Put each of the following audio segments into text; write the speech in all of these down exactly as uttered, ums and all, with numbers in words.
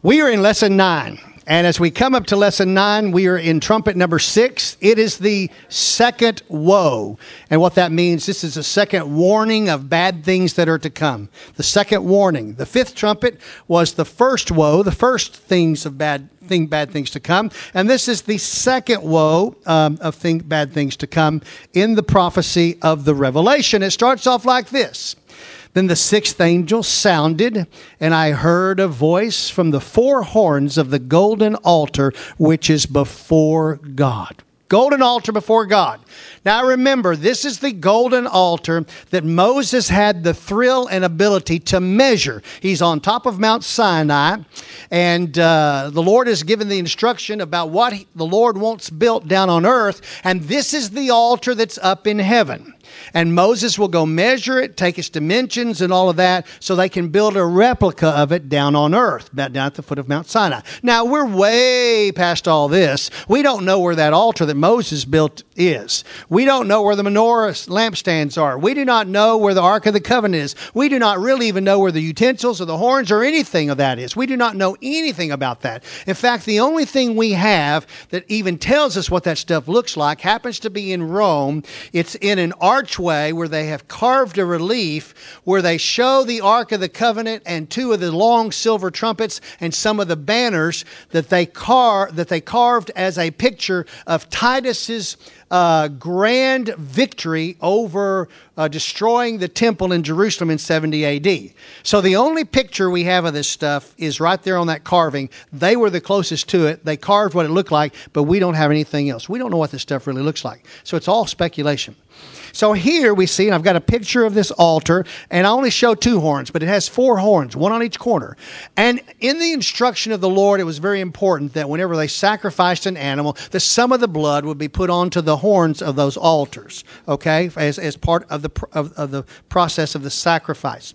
We are in lesson nine. And as we come up to lesson nine, we are in trumpet number six. It is the second woe. And what that means, this is a second warning of bad things that are to come. The second warning. The fifth trumpet was the first woe, the first things of bad thing, bad things to come. And this is the second woe um, of thing, bad things to come in the prophecy of the Revelation. It starts off like this. Then the sixth angel sounded, and I heard a voice from the four horns of the golden altar, which is before God. Golden altar before God. Now remember, this is the golden altar that Moses had the thrill and ability to measure. He's on top of Mount Sinai, and uh, the Lord has given the instruction about what he, the Lord wants built down on earth, and this is the altar that's up in heaven. And Moses will go measure it, take its dimensions and all of that, so they can build a replica of it down on earth, down at the foot of Mount Sinai. Now, we're way past all this. We don't know where that altar that Moses built is. We don't know where the menorah lampstands are. We do not know where the Ark of the Covenant is. We do not really even know where the utensils or the horns or anything of that is. We do not know anything about that. In fact, the only thing we have that even tells us what that stuff looks like happens to be in Rome. It's in an archway where they have carved a relief where they show the Ark of the Covenant and two of the long silver trumpets and some of the banners that they car that they carved as a picture of Titus's uh, grand victory over uh, destroying the temple in Jerusalem in seventy A D. So the only picture we have of this stuff is right there on that carving. They were the closest to it. They carved what it looked like, but we don't have anything else. We don't know what this stuff really looks like. So it's all speculation. So here we see, and I've got a picture of this altar, and I only show two horns, but it has four horns, one on each corner. And in the instruction of the Lord, it was very important that whenever they sacrificed an animal, that some of the blood would be put onto the horns of those altars, okay, as, as part of the, of, of the process of the sacrifice.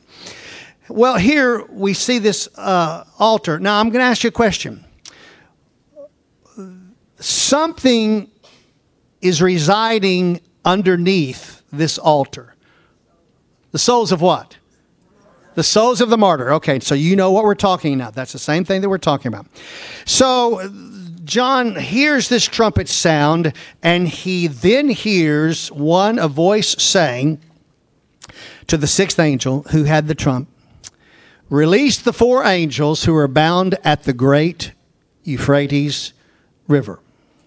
Well, here we see this uh, altar. Now, I'm going to ask you a question. Something is residing underneath this altar. The souls of what? The souls of the martyr. Okay, so you know what we're talking about. That's the same thing that we're talking about. So John hears this trumpet sound, and he then hears one, a voice saying to the sixth angel who had the trump, "Release the four angels who are bound at the great Euphrates River."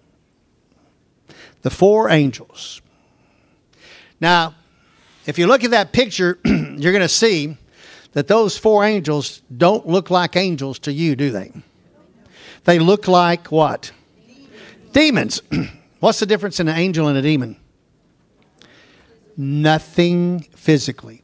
The four angels. Now, if you look at that picture, you're going to see that those four angels don't look like angels to you, do they? They look like what? Demons. What's the difference in an angel and a demon? Nothing physically.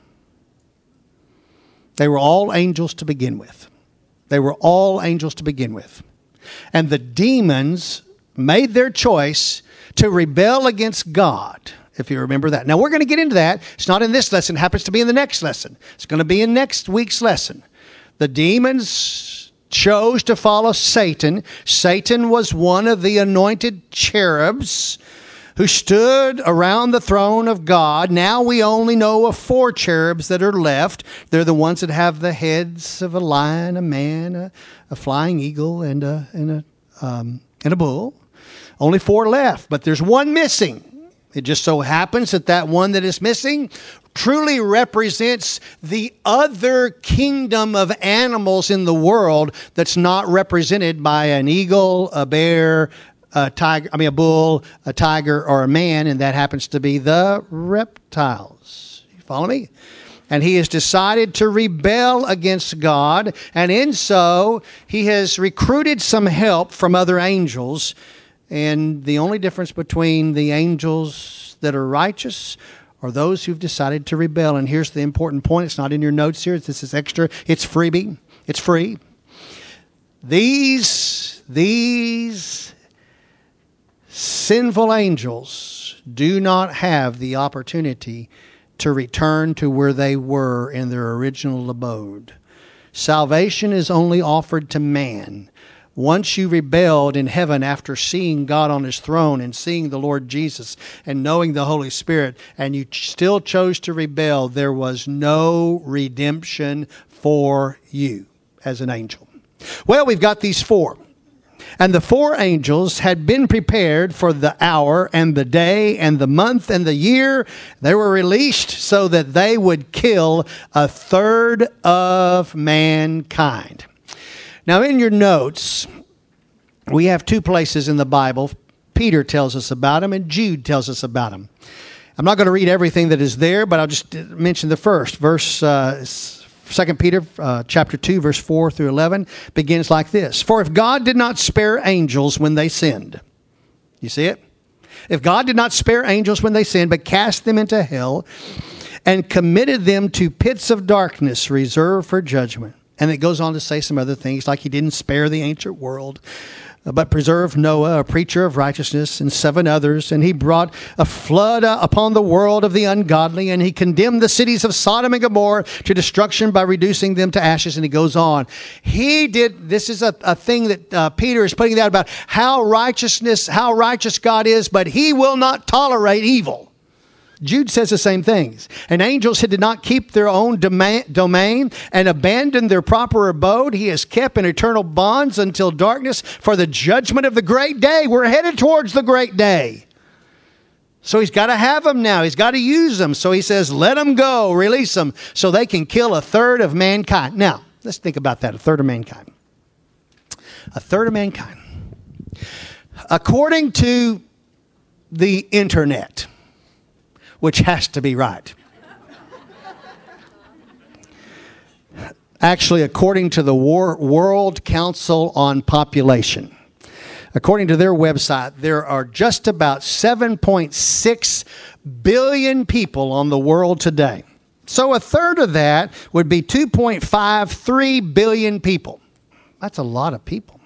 They were all angels to begin with. They were all angels to begin with. And the demons made their choice to rebel against God. If you remember that. Now, we're going to get into that. It's not in this lesson. It happens to be in the next lesson. It's going to be in next week's lesson. The demons chose to follow Satan. Satan was one of the anointed cherubs who stood around the throne of God. Now we only know of four cherubs that are left. They're the ones that have the heads of a lion, a man, a, a flying eagle, and a, and, a, um, and a bull. Only four left, but there's one missing. It just so happens that that one that is missing truly represents the other kingdom of animals in the world that's not represented by an eagle, a bear, a tiger, I mean a bull, a tiger, or a man, and that happens to be the reptiles. You follow me? And he has decided to rebel against God, and in so, he has recruited some help from other angels. And the only difference between the angels that are righteous are those who've decided to rebel. And here's the important point. It's not in your notes here. This is extra. It's freebie. It's free. These, these sinful angels do not have the opportunity to return to where they were in their original abode. Salvation is only offered to man. Once you rebelled in heaven after seeing God on his throne and seeing the Lord Jesus and knowing the Holy Spirit, and you still chose to rebel, there was no redemption for you as an angel. Well, we've got these four. And the four angels had been prepared for the hour and the day and the month and the year. They were released so that they would kill a third of mankind. Now, in your notes, we have two places in the Bible. Peter tells us about them and Jude tells us about them. I'm not going to read everything that is there, but I'll just mention the first. Verse uh, Second Peter uh, chapter two, verse four through eleven begins like this. For if God did not spare angels when they sinned. You see it? If God did not spare angels when they sinned, but cast them into hell and committed them to pits of darkness reserved for judgment. And it goes on to say some other things, like he didn't spare the ancient world, but preserved Noah, a preacher of righteousness, and seven others. And he brought a flood upon the world of the ungodly, and he condemned the cities of Sodom and Gomorrah to destruction by reducing them to ashes. And he goes on. He did, this is a, a thing that uh, Peter is putting out about how righteousness, how righteous God is, but he will not tolerate evil. Jude says the same things. And angels who did not keep their own domain and abandoned their proper abode, he has kept in eternal bonds until darkness for the judgment of the great day. We're headed towards the great day. So he's got to have them now. He's got to use them. So he says, let them go, release them, so they can kill a third of mankind. Now, let's think about that, a third of mankind. A third of mankind. According to the internet, which has to be right. Actually, according to the War- World Council on Population, according to their website, there are just about seven point six billion people on the world today. So a third of that would be two point five three billion people. That's a lot of people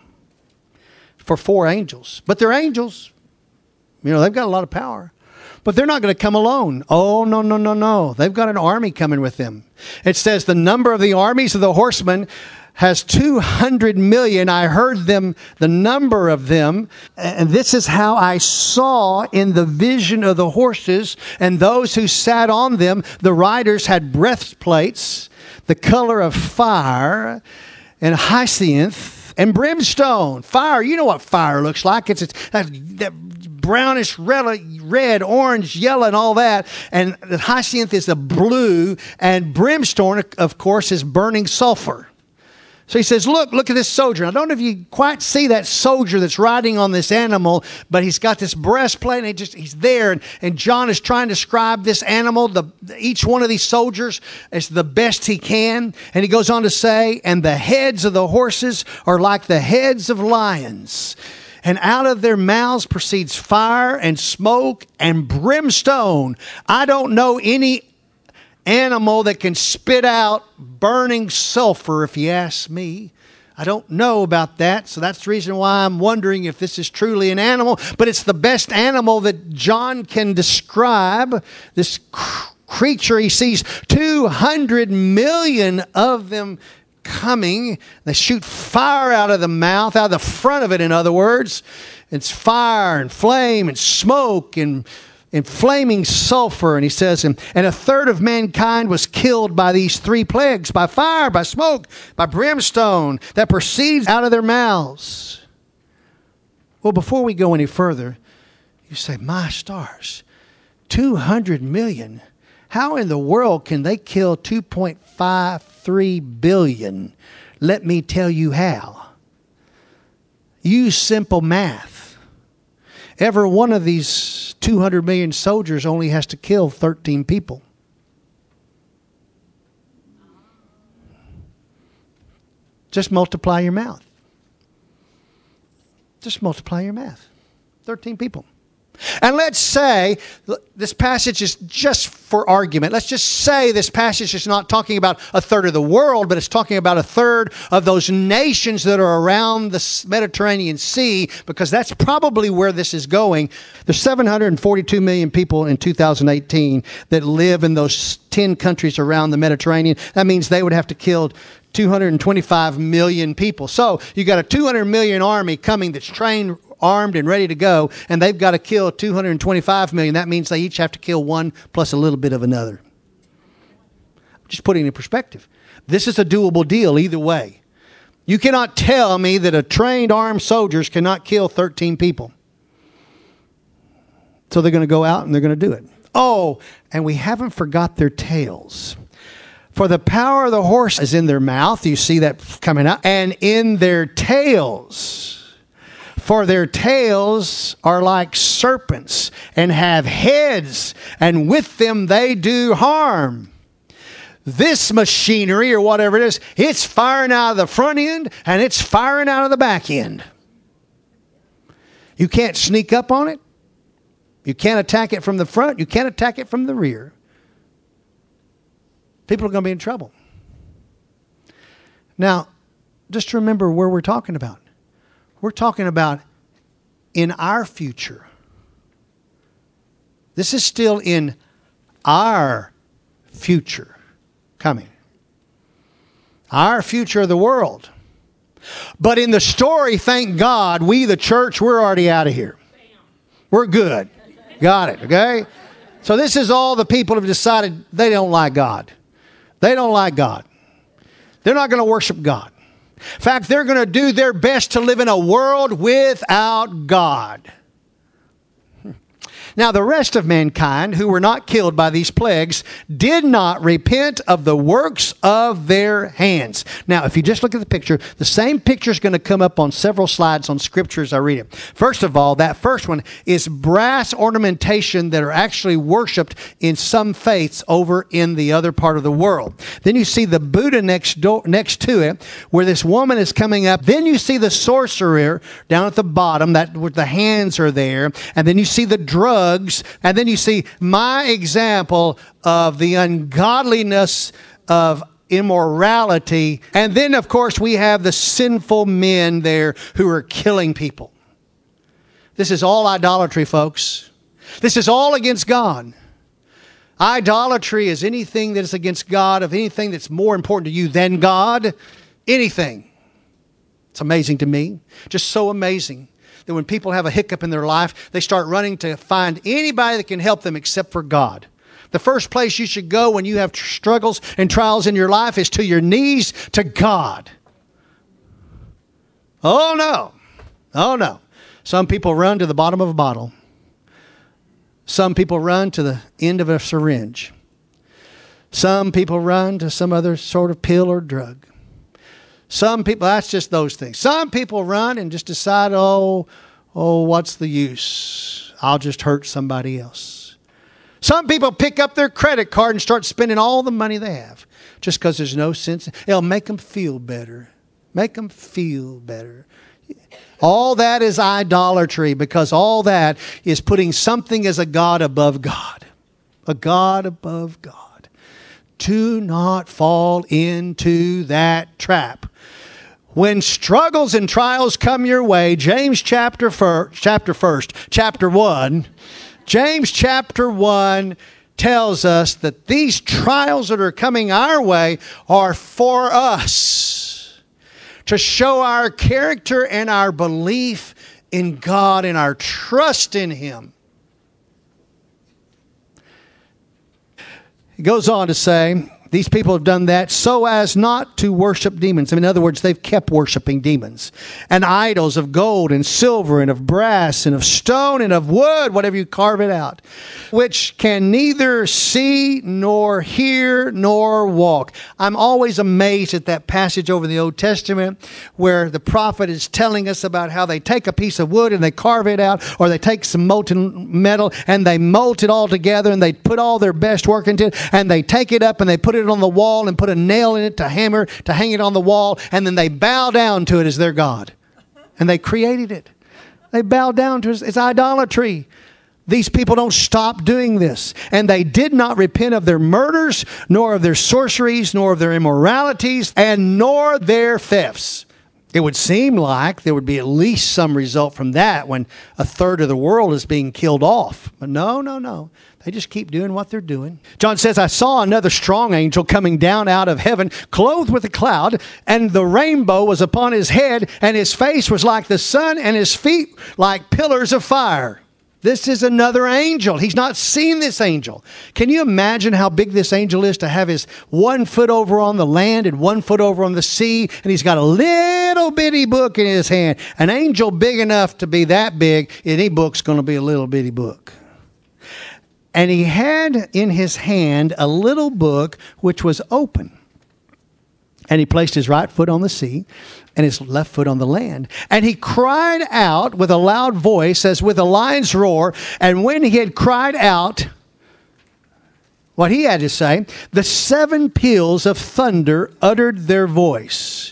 for four angels. But they're angels. You know, they've got a lot of power. But they're not going to come alone. Oh, no, no, no, no. They've got an army coming with them. It says the number of the armies of the horsemen has two hundred million. I heard them, the number of them. And this is how I saw in the vision of the horses and those who sat on them. The riders had breastplates, the color of fire and hyacinth and brimstone. Fire, you know what fire looks like. It's, it's that, that brownish red, red, orange, yellow, and all that. And the hyacinth is the blue, and brimstone, of course, is burning sulfur. So he says, look, look at this soldier. I don't know if you quite see that soldier that's riding on this animal, but he's got this breastplate, and he just he's there. And, and John is trying to describe this animal. The, each one of these soldiers is the best he can. And he goes on to say, and the heads of the horses are like the heads of lions. And out of their mouths proceeds fire and smoke and brimstone. I don't know any animal that can spit out burning sulfur, if you ask me. I don't know about that, so that's the reason why I'm wondering if this is truly an animal. But it's the best animal that John can describe. This cr- creature, he sees two hundred million of them coming. They shoot fire out of the mouth, out of the front of it, in other words. It's fire and flame and smoke and, and flaming sulfur. And he says, and, and a third of mankind was killed by these three plagues, by fire, by smoke, by brimstone that proceeds out of their mouths. Well, before we go any further, you say, my stars, two hundred million. How in the world can they kill two point five three billion? Let me tell you how. Use simple math. Every one of these two hundred million soldiers only has to kill thirteen people. Just multiply your math. Just multiply your math. thirteen people. And let's say this passage is just for argument. Let's just say this passage is not talking about a third of the world, but it's talking about a third of those nations that are around the Mediterranean Sea, because that's probably where this is going. There's seven hundred forty-two million people in two thousand eighteen that live in those ten countries around the Mediterranean. That means they would have to kill two hundred twenty-five million people. So you got a two hundred million army coming that's trained, armed, and ready to go, and they've got to kill two hundred twenty-five million. That means they each have to kill one plus a little bit of another. Just putting it in perspective. This is a doable deal either way. You cannot tell me that a trained armed soldiers cannot kill thirteen people. So they're going to go out and they're going to do it. Oh, and we haven't forgot their tails. For the power of the horse is in their mouth. You see that coming out. And in their tails. For their tails are like serpents and have heads, and with them they do harm. This machinery, or whatever it is, it's firing out of the front end and it's firing out of the back end. You can't sneak up on it. You can't attack it from the front. You can't attack it from the rear. People are going to be in trouble. Now, just remember where we're talking about. We're talking about in our future. This is still in our future coming. Our future of the world. But in the story, thank God, we the church, we're already out of here. We're good. Got it, okay? So this is all the people have decided they don't like God. They don't like God. They're not going to worship God. In fact, they're going to do their best to live in a world without God. Now, the rest of mankind who were not killed by these plagues did not repent of the works of their hands. Now, if you just look at the picture, the same picture is going to come up on several slides on Scripture as I read it. First of all, that first one is brass ornamentation that are actually worshipped in some faiths over in the other part of the world. Then you see the Buddha next door, next to it, where this woman is coming up. Then you see the sorcerer down at the bottom, that where the hands are there. And then you see the drug. And then you see my example of the ungodliness of immorality. And then, of course, we have the sinful men there who are killing people. This is all idolatry, folks. This is all against God. Idolatry is anything that is against God, of anything that's more important to you than God. Anything. It's amazing to me. Just so amazing. That when people have a hiccup in their life, they start running to find anybody that can help them except for God. The first place you should go when you have tr- struggles and trials in your life is to your knees to God. Oh, no. Oh, no. Some people run to the bottom of a bottle. Some people run to the end of a syringe. Some people run to some other sort of pill or drug. Some people, that's just those things. Some people run and just decide, oh, oh, what's the use? I'll just hurt somebody else. Some people pick up their credit card and start spending all the money they have just because there's no sense. It'll make them feel better. Make them feel better. All that is idolatry because all that is putting something as a God above God. A God above God. Do not fall into that trap. When struggles and trials come your way, James chapter first, chapter first, chapter one, James chapter one tells us that these trials that are coming our way are for us to show our character and our belief in God and our trust in Him. He goes on to say, these people have done that so as not to worship demons. I mean, in other words, they've kept worshiping demons. And idols of gold and silver and of brass and of stone and of wood, whatever you carve it out, which can neither see nor hear nor walk. I'm always amazed at that passage over in the Old Testament where the prophet is telling us about how they take a piece of wood and they carve it out, or they take some molten metal and they mold it all together and they put all their best work into it and they take it up and they put it on the wall and put a nail in it to hammer, to hang it on the wall, and then they bow down to it as their God. And they created it. They bow down to it. It's idolatry. These people don't stop doing this. And they did not repent of their murders, nor of their sorceries, nor of their immoralities, and nor their thefts. It would seem like there would be at least some result from that when a third of the world is being killed off. But no, no, no. They just keep doing what they're doing. John says, I saw another strong angel coming down out of heaven, clothed with a cloud, and the rainbow was upon his head, and his face was like the sun, and his feet like pillars of fire. This is another angel. He's not seen this angel. Can you imagine how big this angel is to have his one foot over on the land and one foot over on the sea, and he's got a little bitty book in his hand. An angel big enough to be that big, any book's going to be a little bitty book. And he had in his hand a little book which was open. And he placed his right foot on the sea and his left foot on the land. And he cried out with a loud voice as with a lion's roar. And when he had cried out what he had to say, the seven peals of thunder uttered their voice.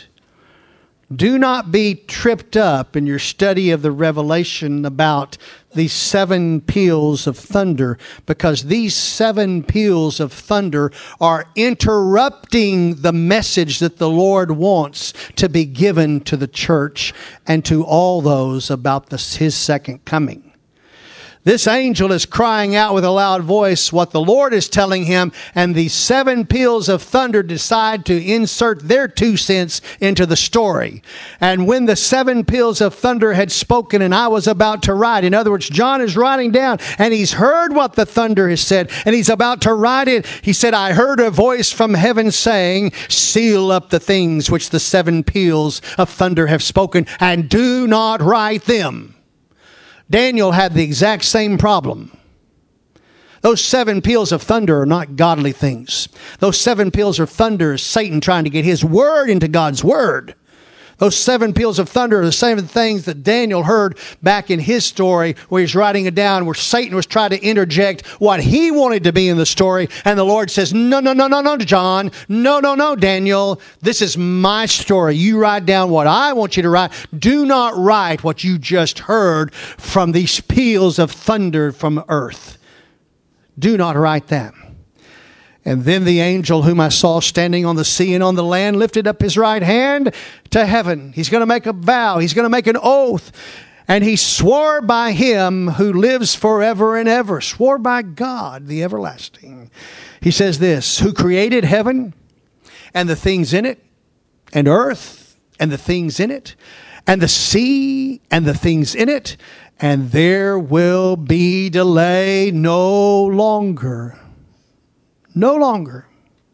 Do not be tripped up in your study of the revelation about these seven peals of thunder, because these seven peals of thunder are interrupting the message that the Lord wants to be given to the church and to all those about this, His second coming. This angel is crying out with a loud voice what the Lord is telling him, and these seven peals of thunder decide to insert their two cents into the story. And when the seven peals of thunder had spoken and I was about to write, in other words, John is writing down and he's heard what the thunder has said and he's about to write it. He said, I heard a voice from heaven saying, seal up the things which the seven peals of thunder have spoken and do not write them. Daniel had the exact same problem. Those seven peals of thunder are not godly things. Those seven peals of thunder is Satan trying to get his word into God's word. Those seven peals of thunder are the same things that Daniel heard back in his story where he's writing it down, where Satan was trying to interject what he wanted to be in the story. And the Lord says, no, no, no, no, no, John. No, no, no, Daniel. This is my story. You write down what I want you to write. Do not write what you just heard from these peals of thunder from earth. Do not write that. And then the angel whom I saw standing on the sea and on the land lifted up his right hand to heaven. He's going to make a vow. He's going to make an oath. And he swore by him who lives forever and ever. Swore by God, the everlasting. He says this, who created heaven and the things in it, and earth and the things in it, and the sea and the things in it, and there will be delay no longer. No longer.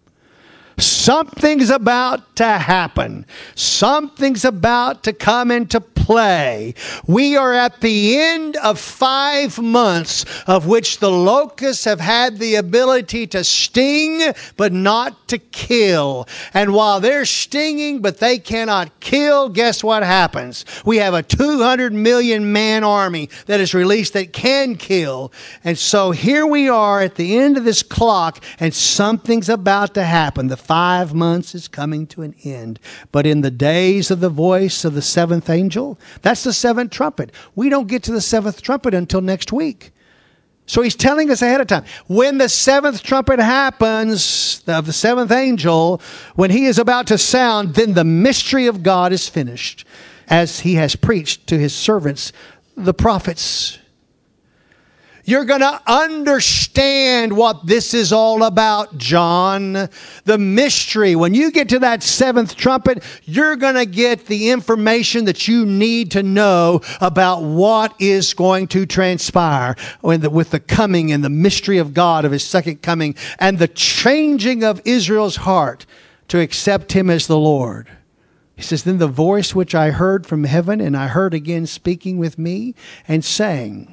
Something's about to happen. Something's about to come into play. We are at the end of five months of which the locusts have had the ability to sting, but not to kill. And while they're stinging, but they cannot kill, guess what happens? We have a two hundred million man army that is released that can kill. And so here we are at the end of this clock, and something's about to happen. The five months is coming to an end. But in the days of the voice of the seventh angel, that's the seventh trumpet. We don't get to the seventh trumpet until next week. So he's telling us ahead of time. When the seventh trumpet happens, of the seventh angel, when he is about to sound, then the mystery of God is finished, as he has preached to his servants, the prophets. You're going to understand what this is all about, John. The mystery. When you get to that seventh trumpet, you're going to get the information that you need to know about what is going to transpire with the, with the coming and the mystery of God of His second coming and the changing of Israel's heart to accept Him as the Lord. He says, then the voice which I heard from heaven, and I heard again speaking with me and saying,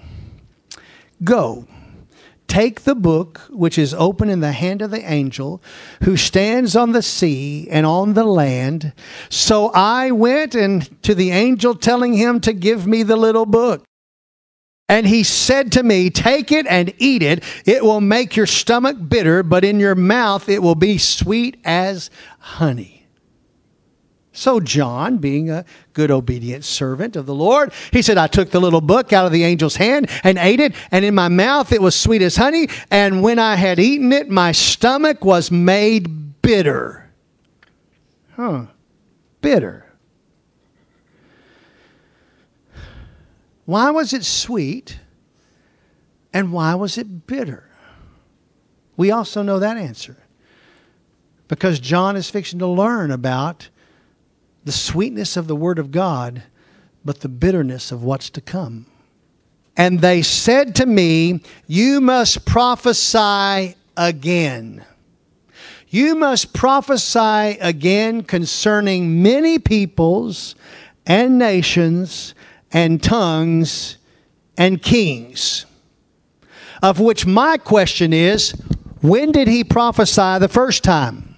go, take the book which is open in the hand of the angel who stands on the sea and on the land. So I went and to the angel telling him to give me the little book. And he said to me, take it and eat it. It will make your stomach bitter, but in your mouth it will be sweet as honey. So John, being a good obedient servant of the Lord, he said, I took the little book out of the angel's hand and ate it, and in my mouth it was sweet as honey, and when I had eaten it, my stomach was made bitter. Huh. Bitter. Why was it sweet, and why was it bitter? We also know that answer. Because John is fixing to learn about the sweetness of the Word of God, but the bitterness of what's to come. And they said to me, you must prophesy again. You must prophesy again concerning many peoples and nations and tongues and kings. Of which my question is, when did he prophesy the first time?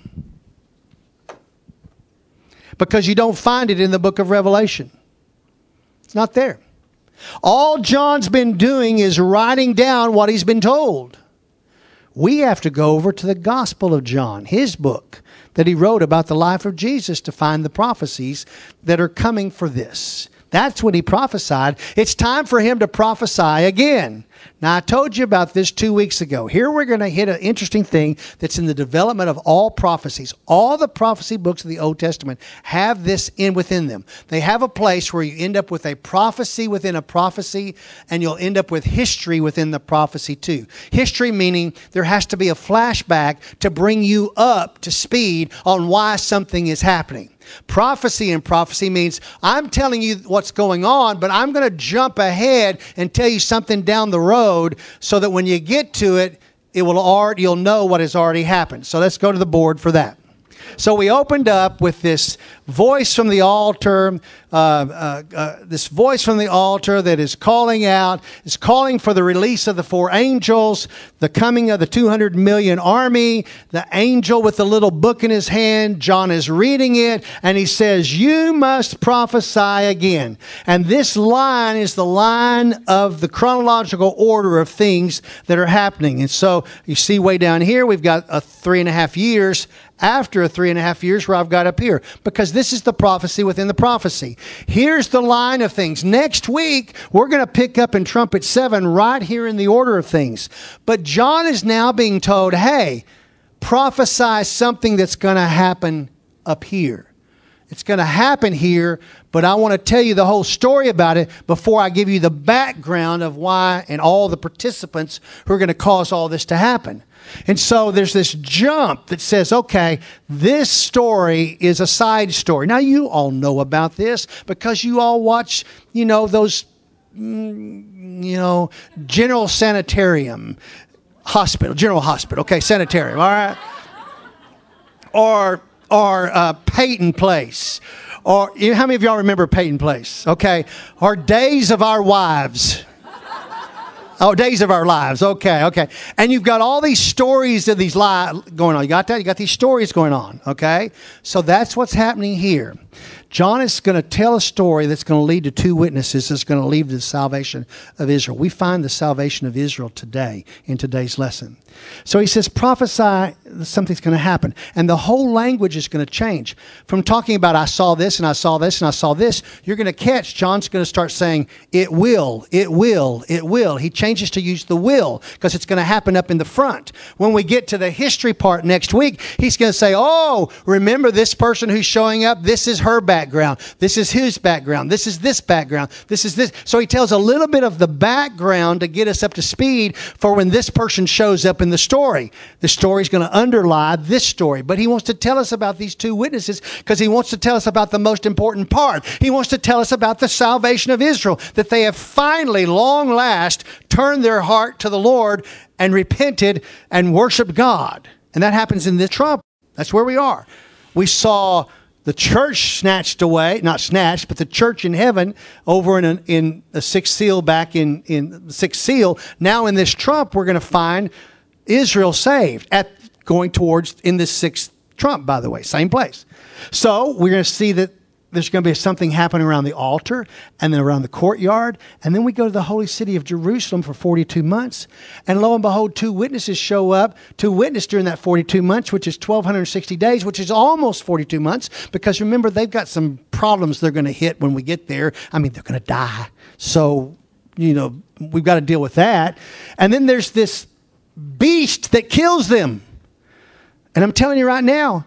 Because you don't find it in the book of Revelation. It's not there. All John's been doing is writing down what he's been told. We have to go over to the Gospel of John, his book that he wrote about the life of Jesus, to find the prophecies that are coming for this. That's when he prophesied. It's time for him to prophesy again. Now, I told you about this two weeks ago. Here we're going to hit an interesting thing that's in the development of all prophecies. All the prophecy books of the Old Testament have this in within them. They have a place where you end up with a prophecy within a prophecy, and you'll end up with history within the prophecy too. History meaning there has to be a flashback to bring you up to speed on why something is happening. Prophecy and prophecy means I'm telling you what's going on, but I'm going to jump ahead and tell you something down the road so that when you get to it, it will already, you'll know what has already happened. So let's go to the board for that. So we opened up with this voice from the altar, uh, uh, uh, this voice from the altar that is calling out, is calling for the release of the four angels, the coming of the two hundred million army, the angel with the little book in his hand. John is reading it, and he says, you must prophesy again. And this line is the line of the chronological order of things that are happening. And so you see way down here, we've got a three and a half years after a three and a half years where I've got up here, because this is the prophecy within the prophecy. Here's the line of things. Next week, we're going to pick up in trumpet seven right here in the order of things. But John is now being told, hey, prophesy something that's going to happen up here. It's going to happen here, but I want to tell you the whole story about it before I give you the background of why and all the participants who are going to cause all this to happen. And so there's this jump that says, okay, this story is a side story. Now, you all know about this because you all watch, you know, those, mm, you know, General Sanitarium Hospital, General Hospital, okay, Sanitarium, all right? Or, or uh, Peyton Place. Or, you know, how many of y'all remember Peyton Place? Okay. Or Days of Our Wives. Oh, Days of Our Lives. Okay, okay. And you've got all these stories of these lives going on. You got that? You got these stories going on, okay? So that's what's happening here. John is going to tell a story that's going to lead to two witnesses that's going to lead to the salvation of Israel. We find the salvation of Israel today in today's lesson. So he says, prophesy something's going to happen. And the whole language is going to change. From talking about I saw this and I saw this and I saw this, you're going to catch John's going to start saying, it will, it will, it will. He changes to use the will because it's going to happen up in the front. When we get to the history part next week, he's going to say, oh, remember this person who's showing up? This is her background. This is his background. This is this background. This is this. So he tells a little bit of the background to get us up to speed for when this person shows up in the story. The story is going to underlie this story. But he wants to tell us about these two witnesses because he wants to tell us about the most important part. He wants to tell us about the salvation of Israel, that they have finally, long last, turned their heart to the Lord and repented and worshiped God. And that happens in this trump. That's where we are. We saw the church snatched away, not snatched, but the church in heaven over in a, in the sixth seal back in, in the sixth seal. Now in this trump, we're going to find Israel saved at going towards in this sixth trump, by the way, same place. So we're going to see that there's going to be something happening around the altar and then around the courtyard. And then we go to the holy city of Jerusalem for forty-two months. And lo and behold, two witnesses show up to witness during that forty-two months, which is twelve sixty days, which is almost forty-two months. Because remember, they've got some problems they're going to hit when we get there. I mean, they're going to die. So, you know, we've got to deal with that. And then there's this beast that kills them. And I'm telling you right now,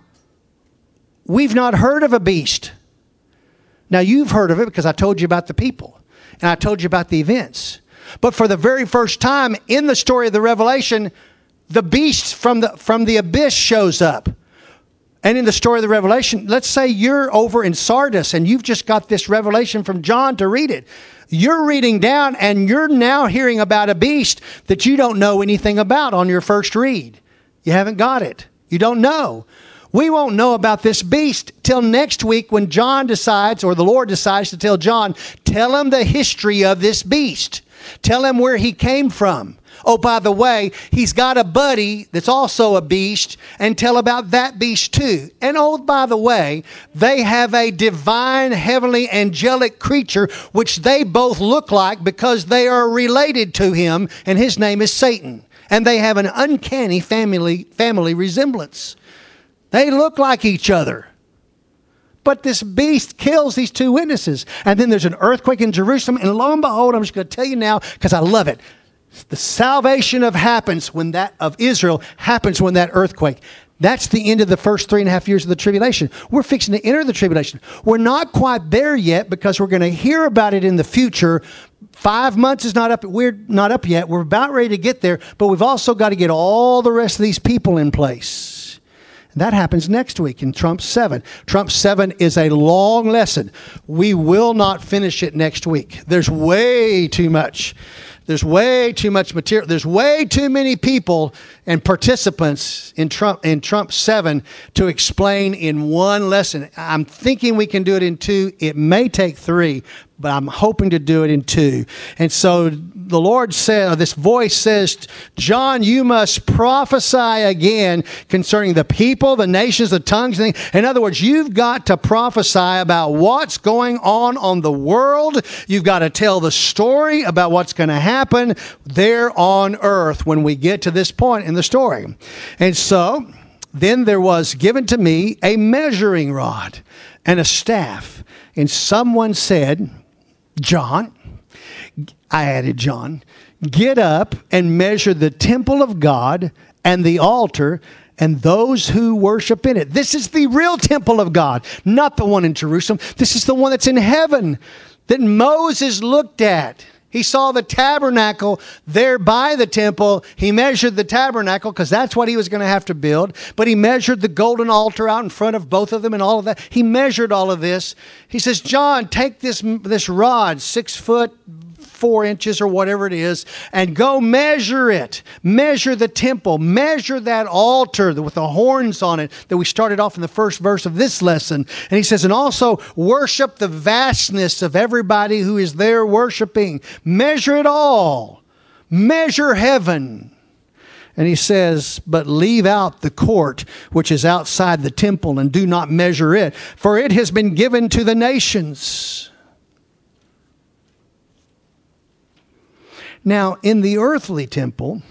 we've not heard of a beast. Now, you've heard of it because I told you about the people and I told you about the events. But for the very first time in the story of the Revelation, the beast from the, from the abyss shows up. And in the story of the Revelation, let's say you're over in Sardis and you've just got this revelation from John to read it. You're reading down and you're now hearing about a beast that you don't know anything about on your first read. You haven't got it. You don't know. We won't know about this beast till next week when John decides, or the Lord decides to tell John, tell him the history of this beast. Tell him where he came from. Oh, by the way, he's got a buddy that's also a beast, and tell about that beast too. And oh, by the way, they have a divine, heavenly, angelic creature, which they both look like because they are related to him, and his name is Satan. And they have an uncanny family, family resemblance. They look like each other. But this beast kills these two witnesses. And then there's an earthquake in Jerusalem, and lo and behold, I'm just going to tell you now because I love it. The salvation of happens when that of Israel happens when that earthquake. That's the end of the first three and a half years of the tribulation. We're fixing to enter the tribulation. We're not quite there yet because we're going to hear about it in the future. Five months is not up. We're not up yet. We're about ready to get there, but we've also got to get all the rest of these people in place. That happens next week in Trump seven. Trump seven is a long lesson. We will not finish it next week. There's way too much. There's way too much material. There's way too many people and participants in Trump in Trump seven to explain in one lesson. I'm thinking we can do it in two. It may take three, but I'm hoping to do it in two. And so the Lord said, or this voice says, John, you must prophesy again concerning the people, the nations, the tongues. In other words, you've got to prophesy about what's going on on the world. You've got to tell the story about what's going to happen there on earth when we get to this point in the story. And so then there was given to me a measuring rod and a staff. And someone said, John, I added John, get up and measure the temple of God and the altar and those who worship in it. This is the real temple of God, not the one in Jerusalem. This is the one that's in heaven that Moses looked at. He saw the tabernacle there by the temple. He measured the tabernacle because that's what he was going to have to build. But he measured the golden altar out in front of both of them and all of that. He measured all of this. He says, John, take this, this rod, six foot, four inches or whatever it is, and go measure it. Measure the temple. Measure that altar with the horns on it that we started off in the first verse of this lesson. And he says, and also worship the vastness of everybody who is there worshiping. Measure it all. Measure heaven. And he says, but leave out the court which is outside the temple and do not measure it, for it has been given to the nations. Now, in the earthly temple,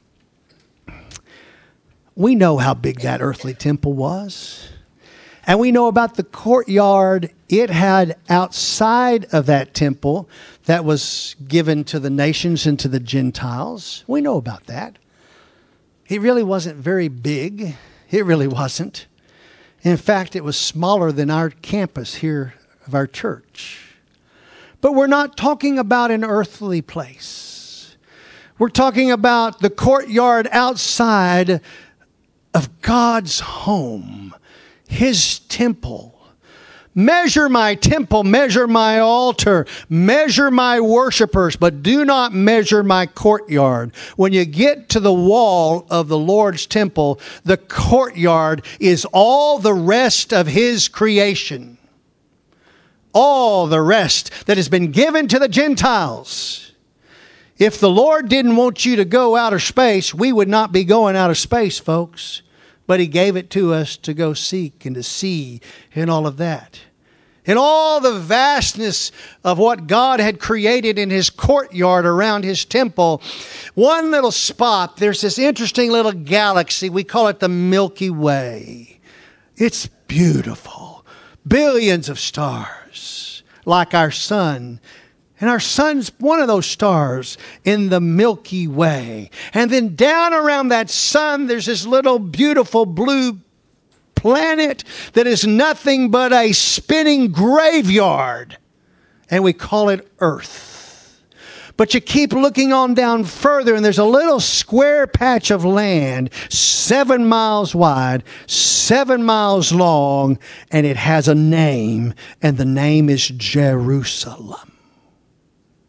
we know how big that earthly temple was. And we know about the courtyard it had outside of that temple that was given to the nations and to the Gentiles. We know about that. It really wasn't very big. It really wasn't. In fact, it was smaller than our campus here of our church. But we're not talking about an earthly place. We're talking about the courtyard outside of God's home, His temple. Measure my temple, measure my altar, measure my worshipers, but do not measure my courtyard. When you get to the wall of the Lord's temple, the courtyard is all the rest of His creation. All the rest that has been given to the Gentiles. If the Lord didn't want you to go outer space, we would not be going outer space, folks. But He gave it to us to go seek and to see and all of that. And all the vastness of what God had created in His courtyard around His temple. One little spot, there's this interesting little galaxy. We call it the Milky Way. It's beautiful. Billions of stars, like our sun. And our sun's one of those stars in the Milky Way. And then down around that sun, there's this little beautiful blue planet that is nothing but a spinning graveyard. And we call it Earth. But you keep looking on down further, and there's a little square patch of land, seven miles wide, seven miles long, and it has a name, and the name is Jerusalem.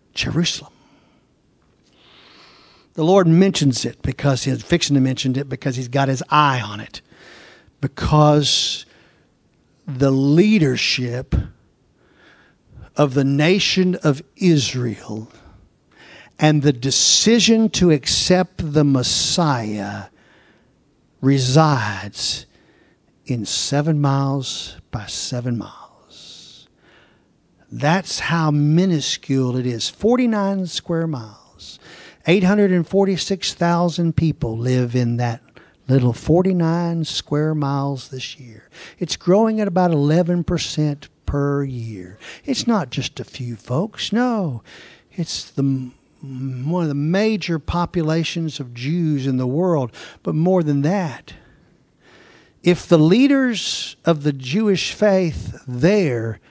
Jerusalem. The Lord mentions it because he's fixing to mention it because he's got his eye on it. Because the leadership of the nation of Israel and the decision to accept the Messiah resides in seven miles by seven miles. That's how minuscule it is. forty-nine square miles. eight hundred forty-six thousand people live in that little forty-nine square miles this year. It's growing at about eleven percent per year. It's not just a few folks. No, it's the one of the major populations of Jews in the world. But more than that, if the leaders of the Jewish faith there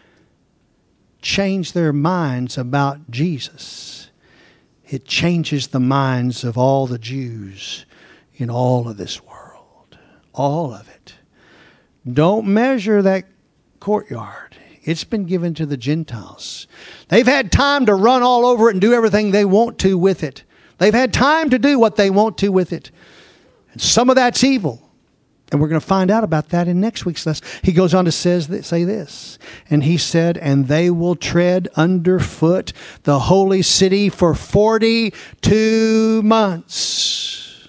change their minds about Jesus, it changes the minds of all the Jews in all of this world. All of it. Don't measure that courtyard. It's been given to the Gentiles. They've had time to run all over it and do everything they want to with it. They've had time to do what they want to with it. And some of that's evil. And we're going to find out about that in next week's lesson. He goes on to says that, say this. And he said, and they will tread underfoot the holy city for forty-two months.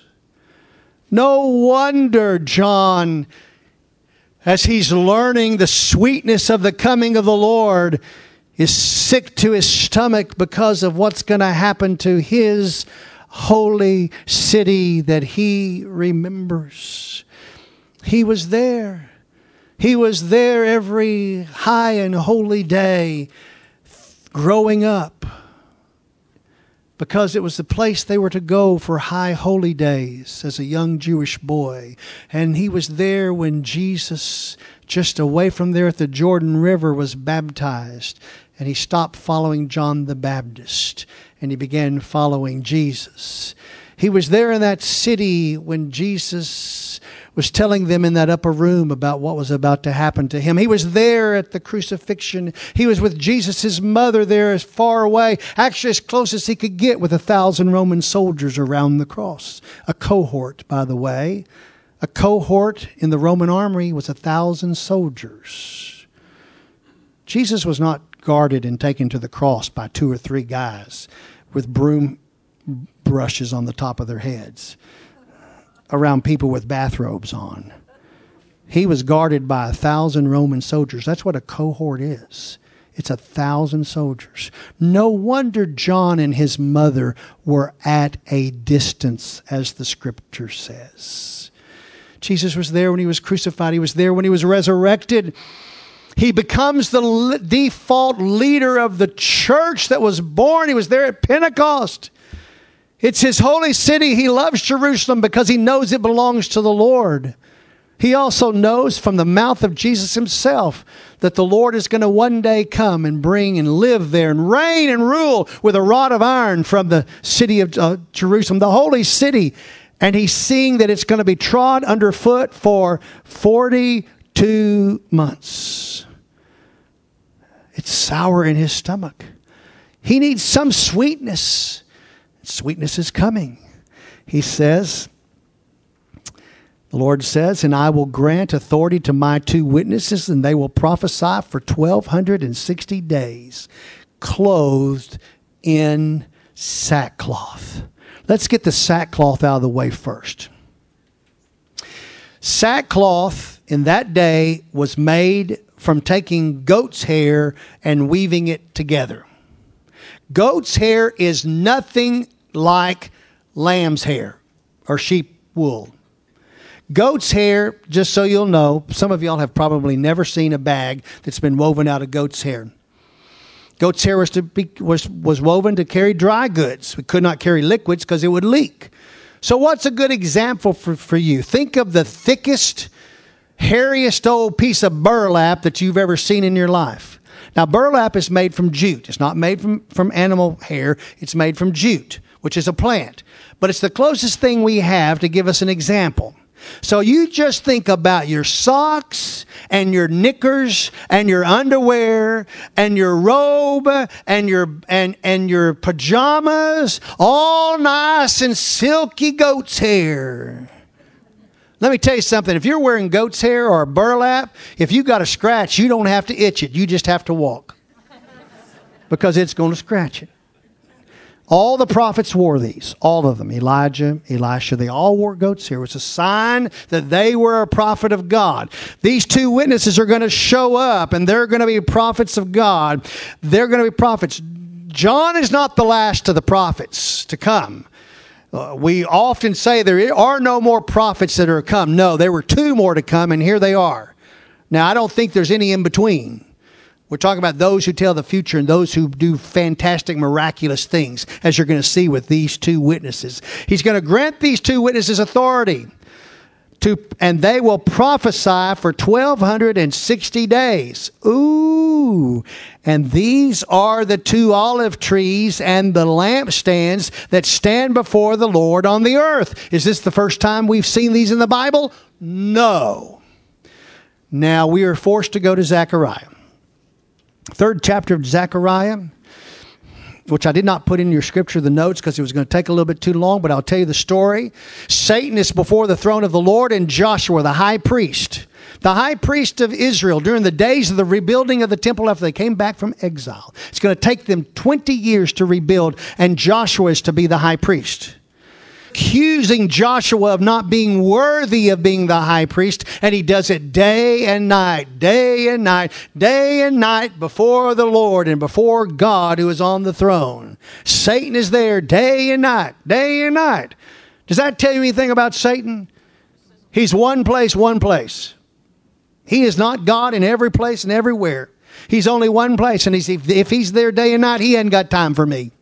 No wonder John, as he's learning the sweetness of the coming of the Lord, is sick to his stomach because of what's going to happen to his holy city that he remembers. He was there. He was there every high and holy day growing up because it was the place they were to go for high holy days as a young Jewish boy. And he was there when Jesus, just away from there at the Jordan River, was baptized. And he stopped following John the Baptist and he began following Jesus. He was there in that city when Jesus was telling them in that upper room about what was about to happen to him. He was there at the crucifixion. He was with Jesus' mother there as far away, actually as close as he could get, with a thousand Roman soldiers around the cross. A cohort, by the way. A cohort in the Roman army was a thousand soldiers. Jesus was not guarded and taken to the cross by two or three guys with broom brushes on the top of their heads around people with bathrobes on. He was guarded by a thousand Roman soldiers. That's what a cohort is. It's a thousand soldiers. No wonder John and his mother were at a distance, as the scripture says. Jesus was there when he was crucified. He was there when he was resurrected. He becomes the default leader of the church that was born. He was there at Pentecost. It's his holy city. He loves Jerusalem because he knows it belongs to the Lord. He also knows from the mouth of Jesus himself that the Lord is going to one day come and bring and live there and reign and rule with a rod of iron from the city of uh, Jerusalem, the holy city. And he's seeing that it's going to be trod underfoot for forty-two months. It's sour in his stomach. He needs some sweetness. Sweetness is coming. He says, the Lord says, and I will grant authority to my two witnesses, and they will prophesy for twelve sixty days, clothed in sackcloth. Let's get the sackcloth out of the way first. Sackcloth in that day was made from taking goat's hair and weaving it together. Goat's hair is nothing like lamb's hair or sheep wool. Goat's hair, just so you'll know, some of y'all have probably never seen a bag that's been woven out of goat's hair. Goat's hair was to be, was, was woven to carry dry goods. We could not carry liquids because it would leak. So what's a good example for, for you? Think of the thickest, hairiest old piece of burlap that you've ever seen in your life. Now, burlap is made from jute. It's not made from, from animal hair. It's made from jute, which is a plant. But it's the closest thing we have to give us an example. So you just think about your socks and your knickers and your underwear and your robe and your and and your pajamas, all nice and silky goat's hair. Let me tell you something. If you're wearing goat's hair or burlap, if you got a scratch, you don't have to itch it. You just have to walk. Because it's going to scratch it. All the prophets wore these. All of them. Elijah, Elisha, they all wore goat's hair. It was a sign that they were a prophet of God. These two witnesses are going to show up, and they're going to be prophets of God. They're going to be prophets. John is not the last of the prophets to come. Uh, we often say there are no more prophets that are come. No, there were two more to come, and here they are. Now, I don't think there's any in between. We're talking about those who tell the future and those who do fantastic, miraculous things, as you're going to see with these two witnesses. He's going to grant these two witnesses authority, to, and they will prophesy for twelve sixty days. Ooh! And these are the two olive trees and the lampstands that stand before the Lord on the earth. Is this the first time we've seen these in the Bible? No. Now we are forced to go to Zechariah. Third chapter of Zechariah, which I did not put in your scripture, the notes, because it was going to take a little bit too long, but I'll tell you the story. Satan is before the throne of the Lord, and Joshua, the high priest, the high priest of Israel, during the days of the rebuilding of the temple after they came back from exile. It's going to take them twenty years to rebuild, and Joshua is to be the high priest. Accusing Joshua of not being worthy of being the high priest, and he does it day and night, day and night, day and night before the Lord and before God who is on the throne. Satan is there day and night, day and night. Does that tell you anything about Satan? He's one place, one place. He is not God in every place and everywhere. He's only one place, and he's, if he's there day and night, he hasn't got time for me.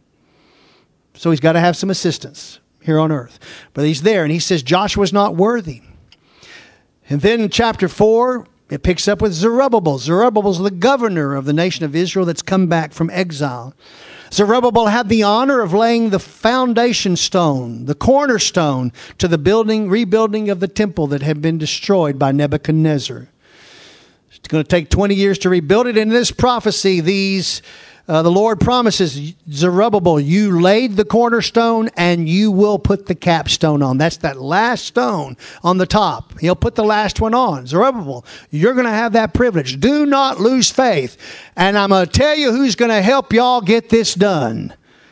So he's got to have some assistance here on earth. But he's there, and he says Joshua's not worthy. And then in chapter four, it picks up with Zerubbabel. Zerubbabel's the governor of the nation of Israel that's come back from exile. Zerubbabel had the honor of laying the foundation stone, the cornerstone, to the building, rebuilding of the temple that had been destroyed by Nebuchadnezzar. It's going to take twenty years to rebuild it. In this prophecy, these Uh, the Lord promises Zerubbabel, you laid the cornerstone and you will put the capstone on. That's that last stone on the top. He'll put the last one on. Zerubbabel, you're going to have that privilege. Do not lose faith. And I'm going to tell you who's going to help y'all get this done.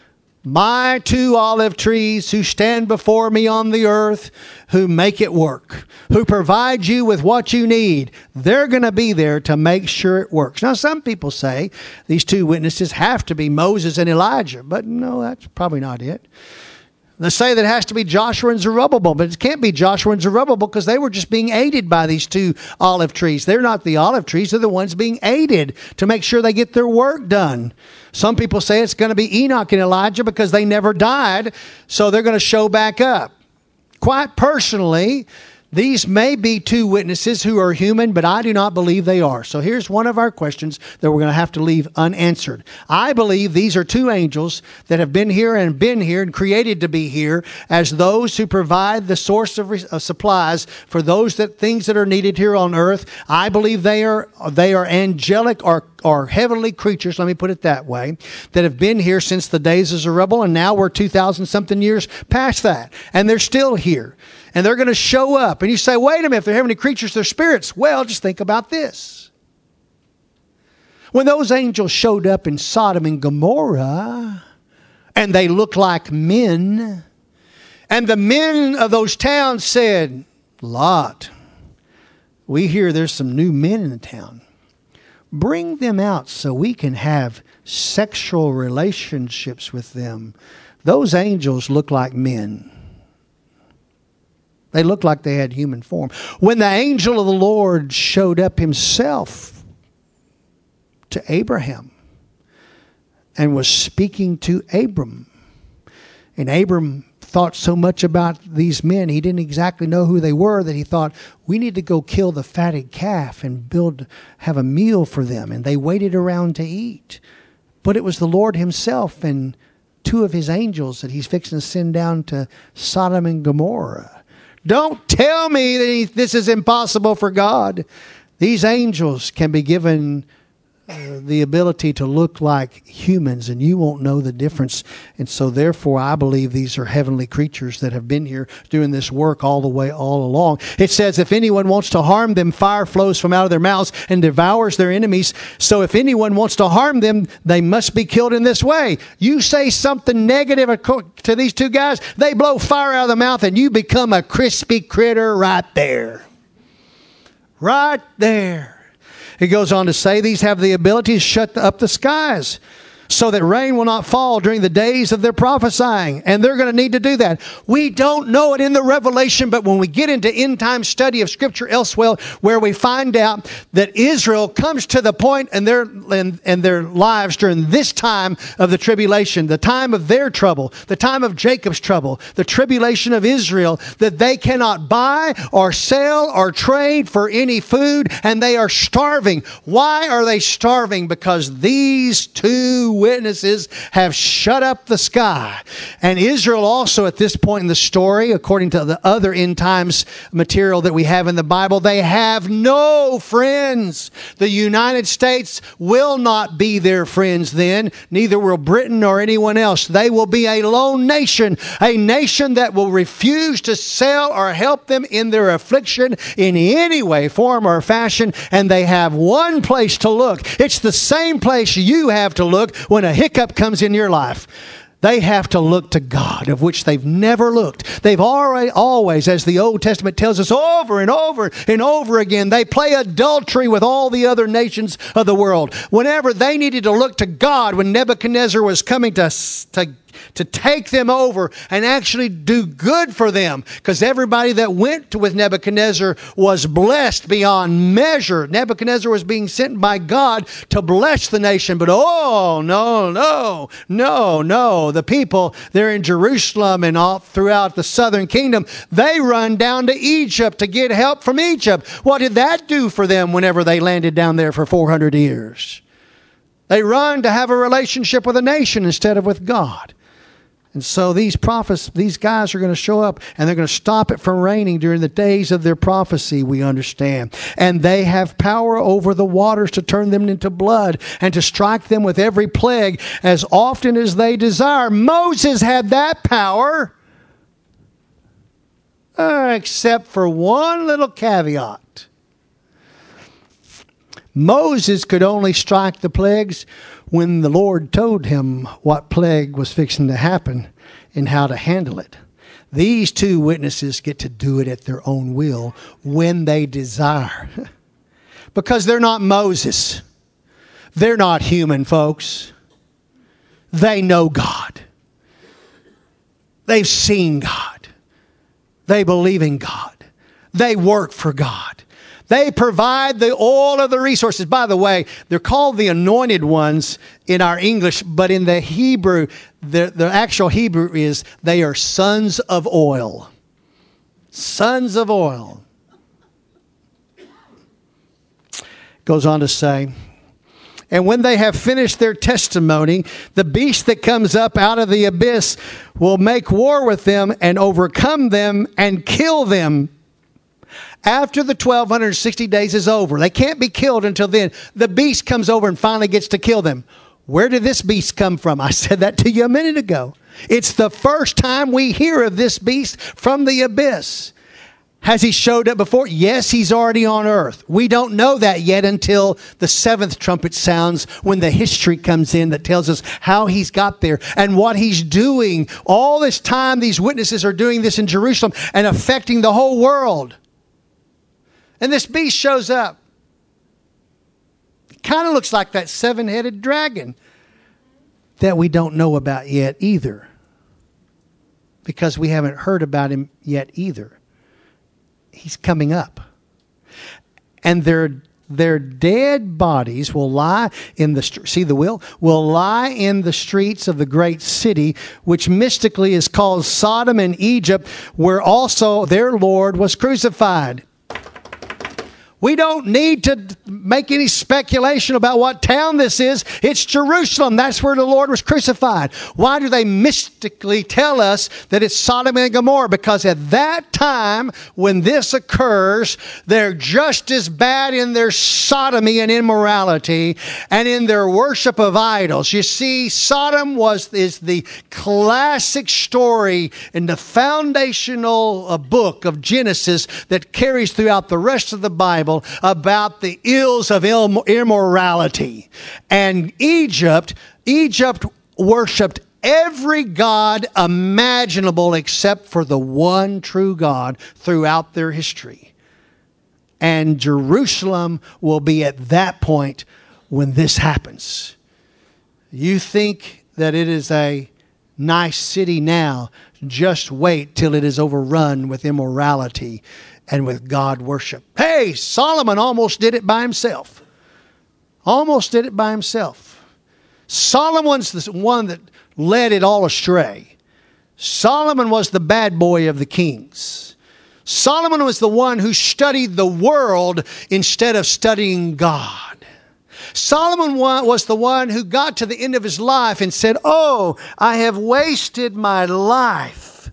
My two olive trees who stand before me on the earth, who make it work, who provide you with what you need. They're going to be there to make sure it works. Now, some people say these two witnesses have to be Moses and Elijah, but no, that's probably not it. They say that it has to be Joshua and Zerubbabel, but it can't be Joshua and Zerubbabel because they were just being aided by these two olive trees. They're not the olive trees. They're the ones being aided to make sure they get their work done. Some people say it's going to be Enoch and Elijah because they never died, so they're going to show back up. Quite personally, these may be two witnesses who are human, but I do not believe they are. So here's one of our questions that we're going to have to leave unanswered. I believe these are two angels that have been here and been here and created to be here as those who provide the source of, of supplies for those that things that are needed here on earth. I believe they are they are angelic or or heavenly creatures, let me put it that way, that have been here since the days of Zerubbabel, and now we're two thousand something years past that, and they're still here. And they're going to show up. And you say, wait a minute, if they're heavenly creatures, they're spirits. Well, just think about this. When those angels showed up in Sodom and Gomorrah, and they looked like men, and the men of those towns said, Lot, we hear there's some new men in the town. Bring them out so we can have sexual relationships with them. Those angels look like men. They looked like they had human form. When the angel of the Lord showed up himself to Abraham and was speaking to Abram, and Abram thought so much about these men, he didn't exactly know who they were, that he thought, we need to go kill the fatted calf and build, have a meal for them. And they waited around to eat. But it was the Lord himself and two of his angels that he's fixing to send down to Sodom and Gomorrah. Don't tell me that he, this is impossible for God. These angels can be given Uh, the ability to look like humans, and you won't know the difference. And so therefore I believe these are heavenly creatures that have been here doing this work all the way all along. It says if anyone wants to harm them, fire flows from out of their mouths and devours their enemies. So if anyone wants to harm them, they must be killed in this way. You say something negative to these two guys, they blow fire out of the mouth and you become a crispy critter right there. Right there. It goes on to say these have the ability to shut up the skies so that rain will not fall during the days of their prophesying. And they're going to need to do that. We don't know it in the Revelation, but when we get into end time study of Scripture elsewhere, where we find out that Israel comes to the point in their, in, in their lives during this time of the tribulation, the time of their trouble, the time of Jacob's trouble, the tribulation of Israel, that they cannot buy or sell or trade for any food, and they are starving. Why are they starving? Because these two witnesses have shut up the sky. And Israel also at this point in the story, according to the other end times material that we have in the Bible, they have no friends. The United States will not be their friends then. Neither will Britain or anyone else. They will be a lone nation, a nation that will refuse to sell or help them in their affliction in any way, form, or fashion. And they have one place to look. It's the same place you have to look when a hiccup comes in your life. They have to look to God, of which they've never looked. They've already, always, as the Old Testament tells us over and over and over again, they play adultery with all the other nations of the world. Whenever they needed to look to God, when Nebuchadnezzar was coming to, to to take them over and actually do good for them. Because everybody that went with Nebuchadnezzar was blessed beyond measure. Nebuchadnezzar was being sent by God to bless the nation. But oh, no, no, no, no. The people, they're in Jerusalem and all throughout the southern kingdom. They run down to Egypt to get help from Egypt. What did that do for them whenever they landed down there for four hundred years? They run to have a relationship with a nation instead of with God. And so these prophets, these guys are going to show up and they're going to stop it from raining during the days of their prophecy, we understand. And they have power over the waters to turn them into blood and to strike them with every plague as often as they desire. Moses had that power, uh, except for one little caveat. Moses could only strike the plagues when the Lord told him what plague was fixing to happen and how to handle it. These two witnesses get to do it at their own will when they desire. Because they're not Moses. They're not human, folks. They know God. They've seen God. They believe in God. They work for God. They provide the all of the resources. By the way, they're called the anointed ones in our English, but in the Hebrew, the, the actual Hebrew is they are sons of oil. Sons of oil. Goes on to say, and when they have finished their testimony, the beast that comes up out of the abyss will make war with them and overcome them and kill them. After the twelve sixty days is over, they can't be killed until then. The beast comes over and finally gets to kill them. Where did this beast come from? I said that to you a minute ago. It's the first time we hear of this beast from the abyss. Has he showed up before? Yes, he's already on earth. We don't know that yet until the seventh trumpet sounds, when the history comes in that tells us how he's got there and what he's doing. All this time, these witnesses are doing this in Jerusalem and affecting the whole world. And this beast shows up. It kind of looks like that seven-headed dragon that we don't know about yet either. Because we haven't heard about him yet either. He's coming up. And their, their dead bodies will lie in the, see the wheel? Will lie in the streets of the great city, which mystically is called Sodom and Egypt, where also their Lord was crucified. We don't need to make any speculation about what town this is. It's Jerusalem. That's where the Lord was crucified. Why do they mystically tell us that it's Sodom and Gomorrah? Because at that time when this occurs, they're just as bad in their sodomy and immorality and in their worship of idols. You see, Sodom was is the classic story in the foundational uh, book of Genesis that carries throughout the rest of the Bible about the ills of ill, immorality. And Egypt, Egypt worshipped every god imaginable except for the one true God throughout their history. And Jerusalem will be at that point when this happens. You think that it is a nice city now. Just wait till it is overrun with immorality and with God worship. Hey, Solomon almost did it by himself. Almost did it by himself. Solomon's the one that led it all astray. Solomon was the bad boy of the kings. Solomon was the one who studied the world instead of studying God. Solomon was the one who got to the end of his life and said, oh, I have wasted my life.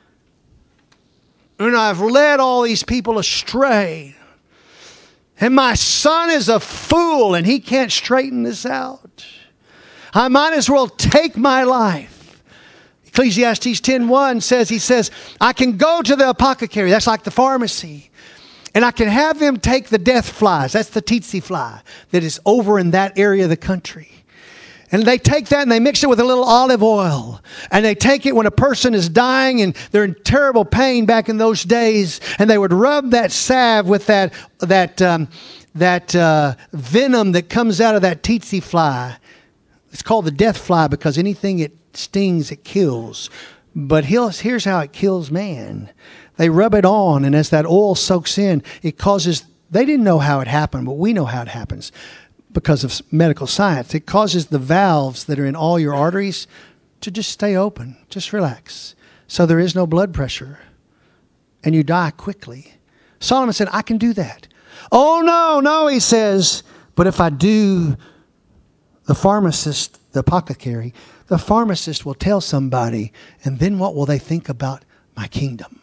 And I've led all these people astray. And my son is a fool and he can't straighten this out. I might as well take my life. Ecclesiastes ten one says, he says, I can go to the apothecary. That's like the pharmacy. And I can have them take the death flies. That's the tsetse fly that is over in that area of the country. And they take that and they mix it with a little olive oil. And they take it when a person is dying and they're in terrible pain back in those days. And they would rub that salve with that, that, um, that uh, venom that comes out of that tsetse fly. It's called the death fly because anything it stings, it kills. But here's how it kills man. They rub it on, and as that oil soaks in, it causes, they didn't know how it happened, but we know how it happens because of medical science. It causes the valves that are in all your arteries to just stay open, just relax. So there is no blood pressure, and you die quickly. Solomon said, I can do that. Oh, no, no, he says, but if I do, the pharmacist, the apothecary, the pharmacist will tell somebody, and then what will they think about my kingdom?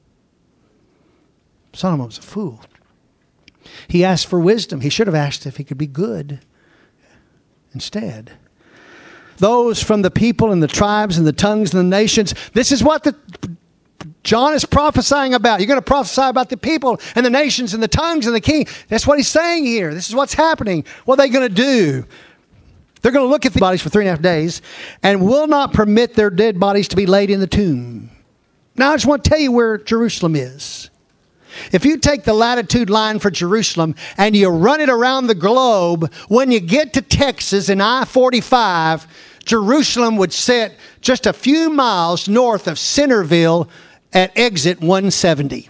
Solomon was a fool. He asked for wisdom. He should have asked if he could be good instead. Those from the people and the tribes and the tongues and the nations. This is what the John is prophesying about. You're going to prophesy about the people and the nations and the tongues and the king. That's what he's saying here. This is what's happening. What are they going to do? They're going to look at the bodies for three and a half days and will not permit their dead bodies to be laid in the tomb. Now, I just want to tell you where Jerusalem is. If you take the latitude line for Jerusalem and you run it around the globe, when you get to Texas in I forty-five, Jerusalem would sit just a few miles north of Centerville at exit one seventy.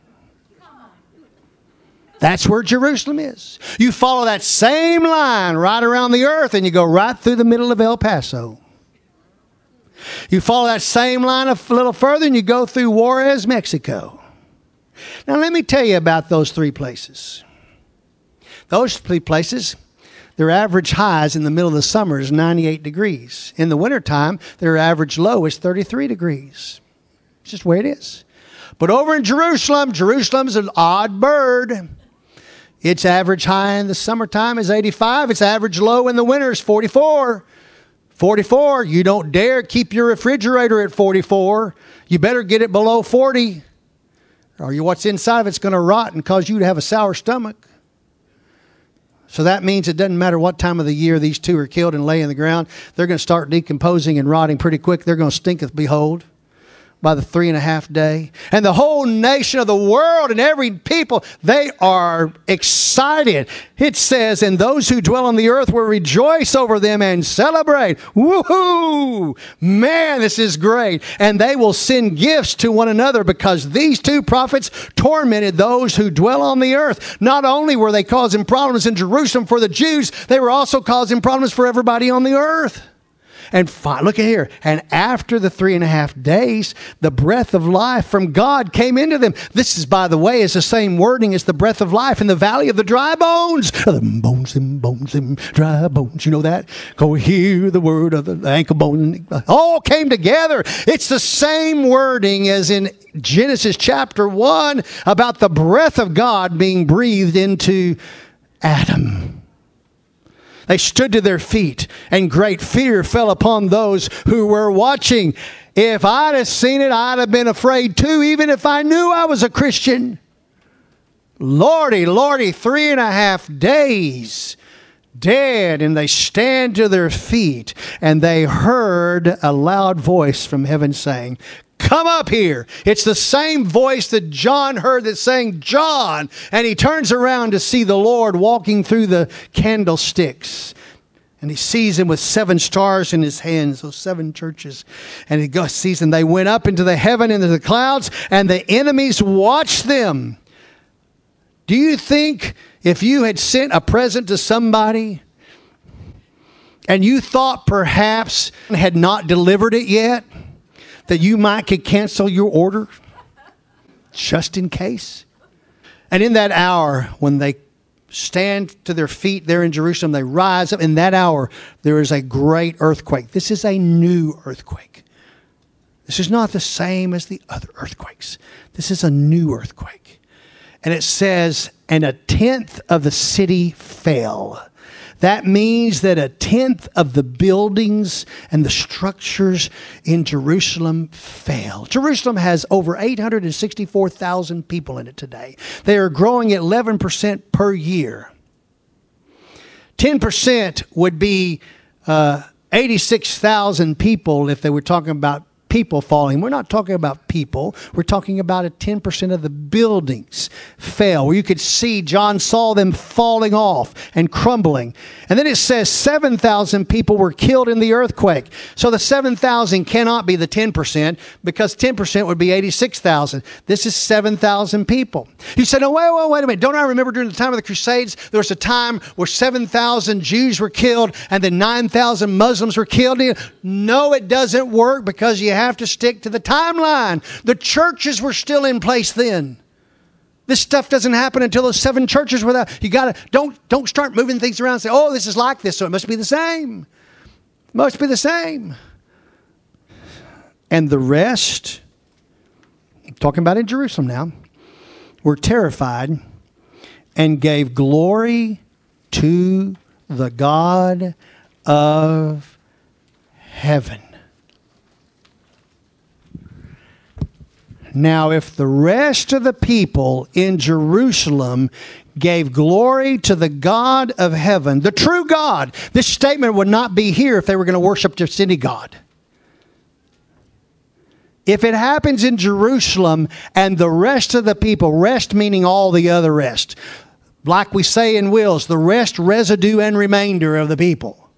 That's where Jerusalem is. You follow that same line right around the earth and you go right through the middle of El Paso. You follow that same line a little further and you go through Juarez, Mexico. Now, let me tell you about those three places. Those three places, their average highs in the middle of the summer is ninety-eight degrees. In the wintertime, their average low is thirty-three degrees. It's just the way it is. But over in Jerusalem, Jerusalem's an odd bird. Its average high in the summertime is eighty-five. Its average low in the winter is forty-four. forty-four, you don't dare keep your refrigerator at forty-four. You better get it below forty. Or what's inside of it's going to rot and cause you to have a sour stomach. So that means it doesn't matter what time of the year these two are killed and lay in the ground. They're going to start decomposing and rotting pretty quick. They're going to stinketh behold by the three and a half day. And the whole nation of the world and every people, they are excited. It says, and those who dwell on the earth will rejoice over them and celebrate. Woohoo! Man, this is great. And they will send gifts to one another because these two prophets tormented those who dwell on the earth. Not only were they causing problems in Jerusalem for the Jews, they were also causing problems for everybody on the earth. And fi- look at here. And after the three and a half days, the breath of life from God came into them. This is, by the way, is the same wording as the breath of life in the valley of the dry bones. Them bones, them bones, them dry bones. You know that? Go hear the word of the ankle bone. All came together. It's the same wording as in Genesis chapter one about the breath of God being breathed into Adam. They stood to their feet, and great fear fell upon those who were watching. If I'd have seen it, I'd have been afraid too, even if I knew I was a Christian. Lordy, Lordy, three and a half days dead, and they stand to their feet, and they heard a loud voice from heaven saying, come up here. It's the same voice that John heard that saying, John. And he turns around to see the Lord walking through the candlesticks. And he sees him with seven stars in his hands, those seven churches. And he goes, sees them. They went up into the heaven, into the clouds, and the enemies watched them. Do you think if you had sent a present to somebody and you thought perhaps had not delivered it yet, that you might could cancel your order just in case? And in that hour, when they stand to their feet there in Jerusalem, they rise up. In that hour, there is a great earthquake. This is a new earthquake. This is not the same as the other earthquakes. This is a new earthquake. And it says, and a tenth of the city fell. That means that a tenth of the buildings and the structures in Jerusalem fell. Jerusalem has over eight hundred sixty-four thousand people in it today. They are growing at eleven percent per year. ten percent would be uh, eighty-six thousand people if they were talking about people falling. We're not talking about people. We're talking about a ten percent of the buildings fell. Where you could see, John saw them falling off and crumbling. And then it says seven thousand people were killed in the earthquake. So the seven thousand cannot be the ten percent, because ten percent would be eighty-six thousand. This is seven thousand people. You said, no, wait, wait, wait a minute. Don't I remember during the time of the Crusades, there was a time where seven thousand Jews were killed and then nine thousand Muslims were killed? No, it doesn't work, because you have to stick to the timeline. The churches were still in place then. This stuff doesn't happen until those seven churches were there. You gotta don't don't start moving things around and say, oh, this is like this, so it must be the same. It must be the same. And the rest, I'm talking about in Jerusalem now, were terrified and gave glory to the God of heaven. Now, if the rest of the people in Jerusalem gave glory to the God of heaven, the true God, this statement would not be here if they were going to worship just any God. If it happens in Jerusalem and the rest of the people, rest meaning all the other rest, like we say in wills, the rest, residue, and remainder of the people,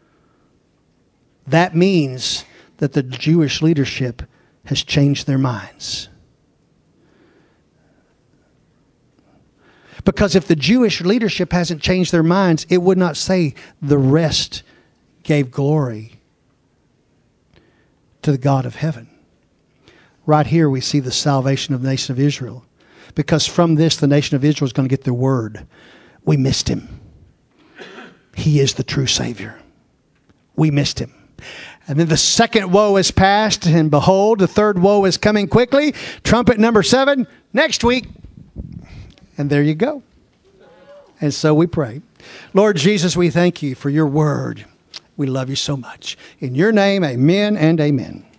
that means that the Jewish leadership has changed their minds. Because if the Jewish leadership hasn't changed their minds, it would not say the rest gave glory to the God of heaven. Right here we see the salvation of the nation of Israel. Because from this, the nation of Israel is going to get their word. We missed him. He is the true Savior. We missed him. And then the second woe is past, and behold, the third woe is coming quickly. Trumpet number seven, next week. And there you go. And so we pray. Lord Jesus, we thank you for your word. We love you so much. In your name, amen and amen.